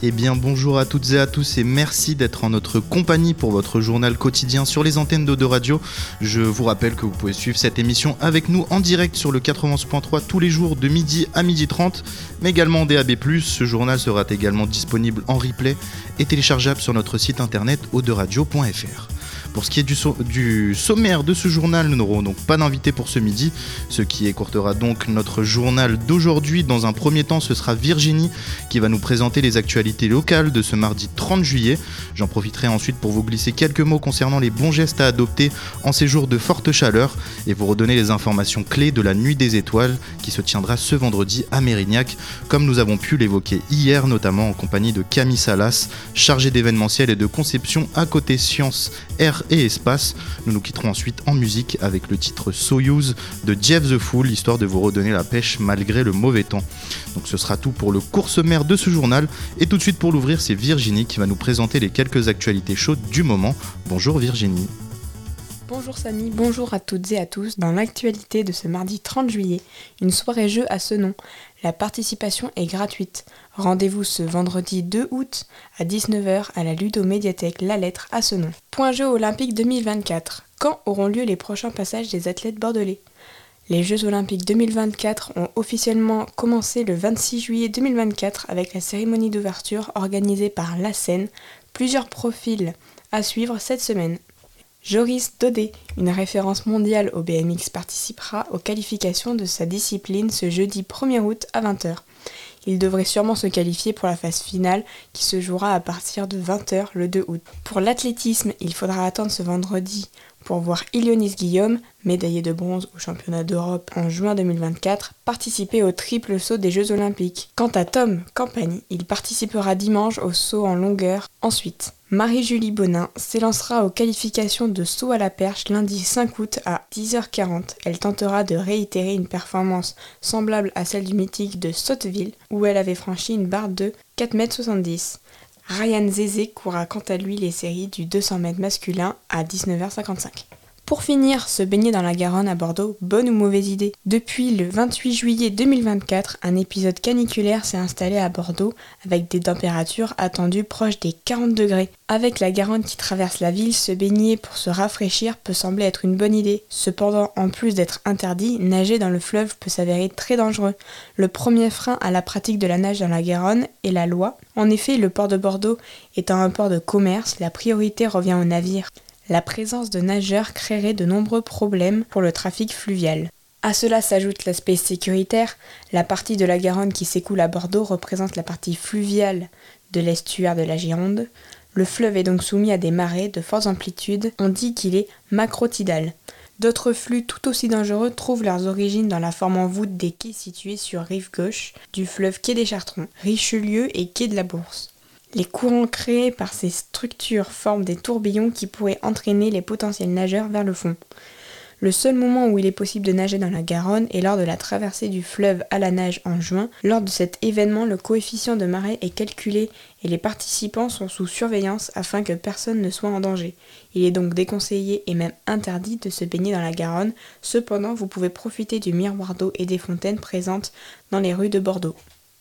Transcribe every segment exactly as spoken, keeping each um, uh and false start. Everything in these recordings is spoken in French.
Eh bien bonjour à toutes et à tous et merci d'être en notre compagnie pour votre journal quotidien sur les antennes d'Eau de Radio. Je vous rappelle que vous pouvez suivre cette émission avec nous en direct sur le quatre-vingt-onze point trois tous les jours de midi à midi trente, mais également en D A B plus. Ce journal sera également disponible en replay et téléchargeable sur notre site internet eau de radio point f r. Pour ce qui est du, so- du sommaire de ce journal, nous n'aurons donc pas d'invité pour ce midi, ce qui écourtera donc notre journal d'aujourd'hui. Dans un premier temps, ce sera Virginie qui va nous présenter les actualités locales de ce mardi trente juillet. J'en profiterai ensuite pour vous glisser quelques mots concernant les bons gestes à adopter en ces jours de forte chaleur et vous redonner les informations clés de la Nuit des Étoiles qui se tiendra ce vendredi à Mérignac, comme nous avons pu l'évoquer hier, notamment en compagnie de Camille Salas, chargée d'événementiel et de conception à côté Sciences, Air et Espace. Nous nous quitterons ensuite en musique avec le titre Soyuz de Jeff the Fool, histoire de vous redonner la pêche malgré le mauvais temps. Donc ce sera tout pour le court sommaire de ce journal, et tout de suite pour l'ouvrir, c'est Virginie qui va nous présenter les quelques actualités chaudes du moment. Bonjour Virginie. Bonjour Samy, bonjour à toutes et à tous. Dans l'actualité de ce mardi trente juillet, une soirée jeu à Senon. La participation est gratuite. Rendez-vous ce vendredi deux août à dix-neuf heures à la Ludo-Médiathèque La Lettre à Senon. Point Jeux Olympiques deux mille vingt-quatre. Quand auront lieu les prochains passages des athlètes bordelais ? Les Jeux Olympiques deux mille vingt-quatre ont officiellement commencé le vingt-six juillet deux mille vingt-quatre avec la cérémonie d'ouverture organisée par l'A S E N. Plusieurs profils à suivre cette semaine. Joris Daudet, une référence mondiale au B M X, participera aux qualifications de sa discipline ce jeudi premier août à vingt heures. Il devrait sûrement se qualifier pour la phase finale qui se jouera à partir de vingt heures le deux août. Pour l'athlétisme, il faudra attendre ce vendredi pour voir Ilionis Guillaume, médaillé de bronze au championnat d'Europe en juin deux mille vingt-quatre, participer au triple saut des Jeux Olympiques. Quant à Tom Campagne, il participera dimanche au saut en longueur. Ensuite, Marie-Julie Bonin s'élancera aux qualifications de saut à la perche lundi cinq août à dix heures quarante. Elle tentera de réitérer une performance semblable à celle du mythique de Sotteville, où elle avait franchi une barre de quatre mètres soixante-dix. Ryan Zézé courra quant à lui les séries du deux cents mètres masculin à dix-neuf heures cinquante-cinq. Pour finir, se baigner dans la Garonne à Bordeaux, bonne ou mauvaise idée ? Depuis le vingt-huit juillet deux mille vingt-quatre, un épisode caniculaire s'est installé à Bordeaux avec des températures attendues proches des quarante degrés. Avec la Garonne qui traverse la ville, se baigner pour se rafraîchir peut sembler être une bonne idée. Cependant, en plus d'être interdit, nager dans le fleuve peut s'avérer très dangereux. Le premier frein à la pratique de la nage dans la Garonne est la loi. En effet, le port de Bordeaux étant un port de commerce, la priorité revient aux navires. La présence de nageurs créerait de nombreux problèmes pour le trafic fluvial. À cela s'ajoute l'aspect sécuritaire. La partie de la Garonne qui s'écoule à Bordeaux représente la partie fluviale de l'estuaire de la Gironde. Le fleuve est donc soumis à des marées de fortes amplitudes. On dit qu'il est macrotidal. D'autres flux tout aussi dangereux trouvent leurs origines dans la forme en voûte des quais situés sur rive gauche du fleuve Quai des Chartrons, Richelieu et Quai de la Bourse. Les courants créés par ces structures forment des tourbillons qui pourraient entraîner les potentiels nageurs vers le fond. Le seul moment où il est possible de nager dans la Garonne est lors de la traversée du fleuve à la nage en juin. Lors de cet événement, le coefficient de marée est calculé et les participants sont sous surveillance afin que personne ne soit en danger. Il est donc déconseillé et même interdit de se baigner dans la Garonne. Cependant, vous pouvez profiter du miroir d'eau et des fontaines présentes dans les rues de Bordeaux.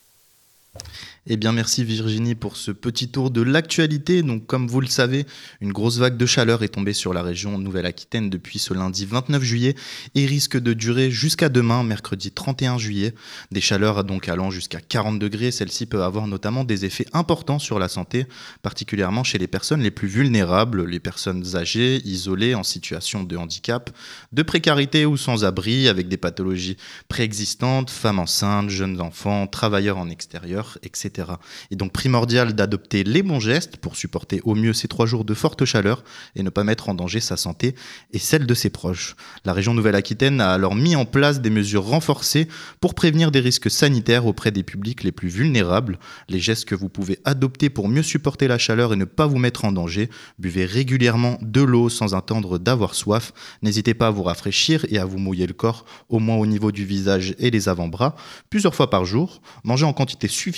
Eh bien merci Virginie pour ce petit tour de l'actualité. Donc comme vous le savez, une grosse vague de chaleur est tombée sur la région Nouvelle-Aquitaine depuis ce lundi vingt-neuf juillet et risque de durer jusqu'à demain, mercredi trente et un juillet. Des chaleurs donc allant jusqu'à quarante degrés, celles-ci peuvent avoir notamment des effets importants sur la santé, particulièrement chez les personnes les plus vulnérables, les personnes âgées, isolées, en situation de handicap, de précarité ou sans abri, avec des pathologies préexistantes, femmes enceintes, jeunes enfants, travailleurs en extérieur, et cetera. Il est donc primordial d'adopter les bons gestes pour supporter au mieux ces trois jours de forte chaleur et ne pas mettre en danger sa santé et celle de ses proches. La région Nouvelle-Aquitaine a alors mis en place des mesures renforcées pour prévenir des risques sanitaires auprès des publics les plus vulnérables. Les gestes que vous pouvez adopter pour mieux supporter la chaleur et ne pas vous mettre en danger: buvez régulièrement de l'eau sans attendre d'avoir soif. N'hésitez pas à vous rafraîchir et à vous mouiller le corps, au moins au niveau du visage et les avant-bras, plusieurs fois par jour. Mangez en quantité suffisante et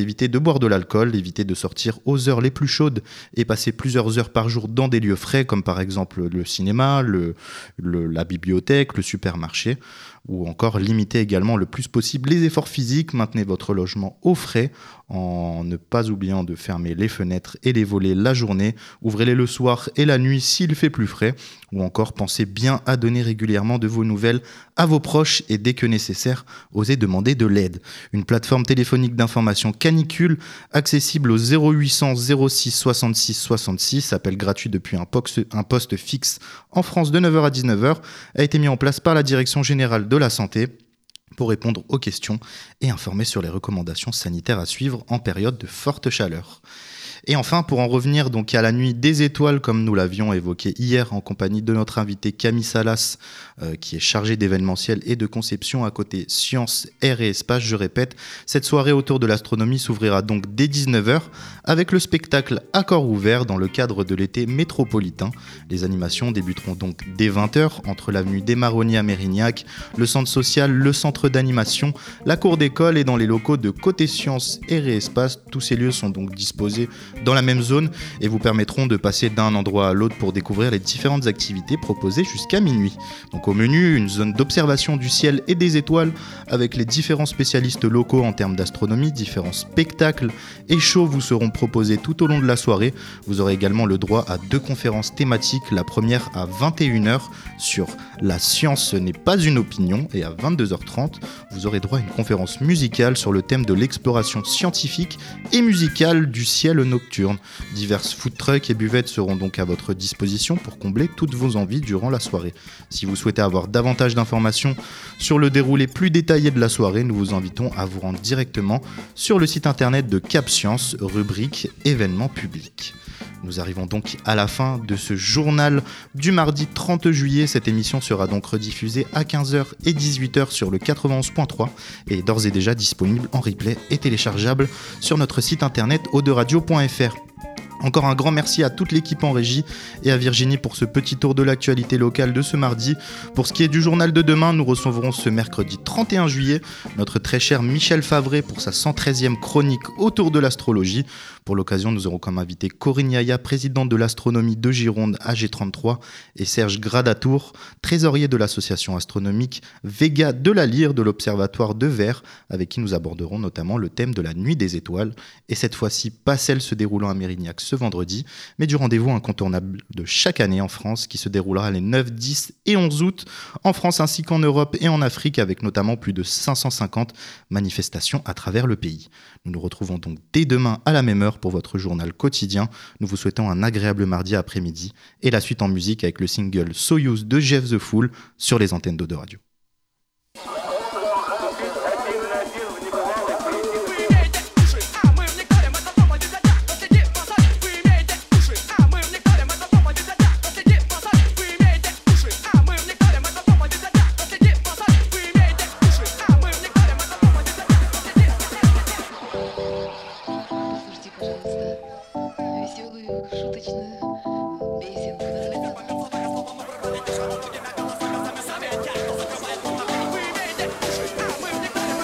éviter de boire de l'alcool, éviter de sortir aux heures les plus chaudes et passer plusieurs heures par jour dans des lieux frais comme par exemple le cinéma, le, le, la bibliothèque, le supermarché, ou encore limiter également le plus possible les efforts physiques, maintenez votre logement au frais en ne pas oubliant de fermer les fenêtres et les volets la journée, ouvrez-les le soir et la nuit s'il fait plus frais, ou encore pensez bien à donner régulièrement de vos nouvelles à vos proches et dès que nécessaire, osez demander de l'aide. Une plateforme téléphonique d'information canicule accessible au zéro huit cents zéro six soixante-six soixante-six, appel gratuit depuis un poste, un poste fixe en France de neuf heures à dix-neuf heures, a été mis en place par la Direction générale de la santé pour répondre aux questions et informer sur les recommandations sanitaires à suivre en période de forte chaleur. Et enfin, pour en revenir donc à la nuit des étoiles, comme nous l'avions évoqué hier en compagnie de notre invité Camille Salas, euh, qui est chargé d'événementiel et de conception à côté Sciences, Air et Espace, je répète, cette soirée autour de l'astronomie s'ouvrira donc dès dix-neuf heures avec le spectacle Accords ouverts dans le cadre de l'été métropolitain. Les animations débuteront donc dès vingt heures entre l'avenue des Marronniers à Mérignac, le centre social, le centre d'animation, la cour d'école et dans les locaux de côté Sciences, Air et Espace. Tous ces lieux sont donc disposés dans la même zone et vous permettront de passer d'un endroit à l'autre pour découvrir les différentes activités proposées jusqu'à minuit. Donc au menu, une zone d'observation du ciel et des étoiles avec les différents spécialistes locaux en termes d'astronomie, différents spectacles et shows vous seront proposés tout au long de la soirée. Vous aurez également le droit à deux conférences thématiques, la première à vingt et une heures sur la science n'est pas une opinion et à vingt-deux heures trente, vous aurez droit à une conférence musicale sur le thème de l'exploration scientifique et musicale du ciel nocturne. Diverses food trucks et buvettes seront donc à votre disposition pour combler toutes vos envies durant la soirée. Si vous souhaitez avoir davantage d'informations sur le déroulé plus détaillé de la soirée, nous vous invitons à vous rendre directement sur le site internet de Cap Science, rubrique événements publics. Nous arrivons donc à la fin de ce journal du mardi trente juillet. Cette émission sera donc rediffusée à quinze heures et dix-huit heures sur le quatre-vingt-onze point trois et est d'ores et déjà disponible en replay et téléchargeable sur notre site internet o deux radio point f r. Encore un grand merci à toute l'équipe en régie et à Virginie pour ce petit tour de l'actualité locale de ce mardi. Pour ce qui est du journal de demain, nous recevrons ce mercredi trente et un juillet notre très cher Michel Favret pour sa cent treizième chronique autour de l'astrologie. Pour l'occasion, nous aurons comme invité Corinne Yaya, présidente de l'astronomie de Gironde A G trente-trois, et Serge Gradatour, trésorier de l'association astronomique Vega de la Lyre de l'Observatoire de Vers, avec qui nous aborderons notamment le thème de la nuit des étoiles, et cette fois-ci pas celle se déroulant à Mérignac ce vendredi, mais du rendez-vous incontournable de chaque année en France qui se déroulera les neuf, dix et onze août en France ainsi qu'en Europe et en Afrique avec notamment plus de cinq cent cinquante manifestations à travers le pays. Nous nous retrouvons donc dès demain à la même heure pour votre journal quotidien. Nous vous souhaitons un agréable mardi après-midi et la suite en musique avec le single Soyuz de Jeff the Fool sur les antennes d'O deux Radio. Песенку называется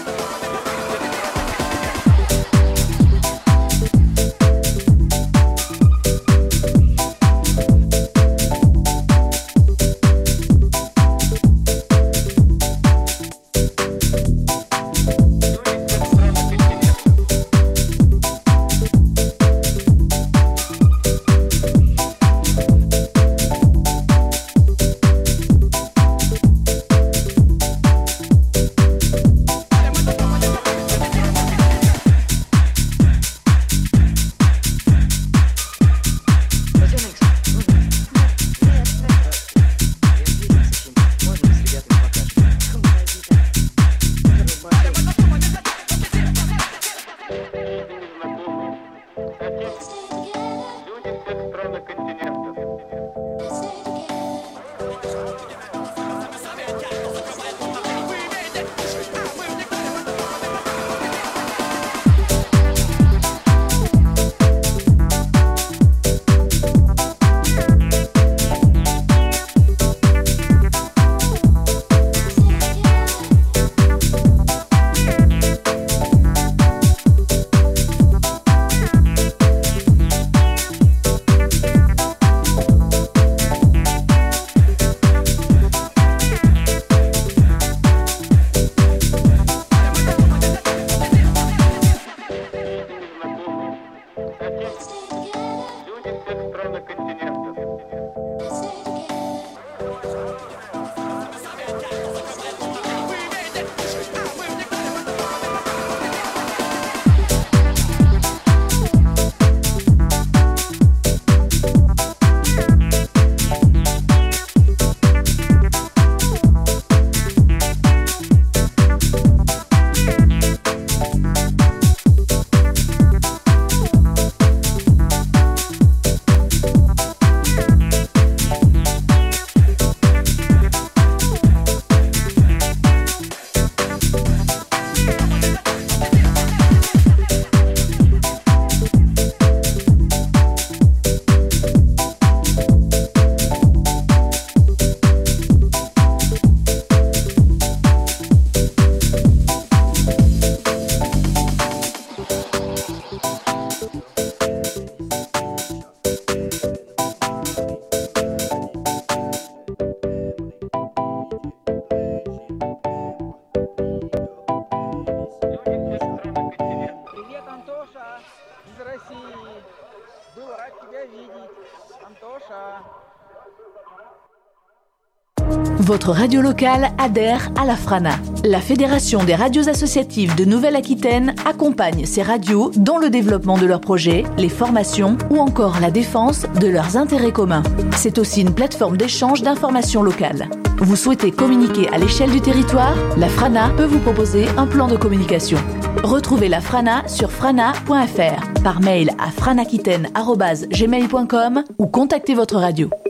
Votre radio locale adhère à la FRANA. La Fédération des radios associatives de Nouvelle-Aquitaine accompagne ces radios dans le développement de leurs projets, les formations ou encore la défense de leurs intérêts communs. C'est aussi une plateforme d'échange d'informations locales. Vous souhaitez communiquer à l'échelle du territoire ? La FRANA peut vous proposer un plan de communication. Retrouvez la FRANA sur frana point f r, par mail à franaquitaine arobase gmail point com ou contactez votre radio.